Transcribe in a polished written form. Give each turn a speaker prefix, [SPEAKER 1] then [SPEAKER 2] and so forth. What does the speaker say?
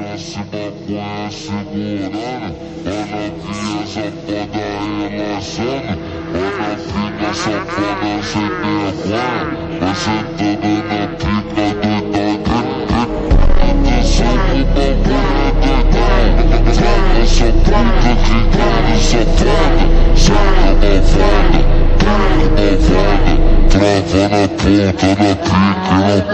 [SPEAKER 1] novinha se maconha segurando, a novinha safada relaxando, a novinha safada sem vergonha, vai sentando na pica doidão. Atenção pro bagulho doidão, traga essa puta quicando safada, saca malvada, trava na ponta da pica, no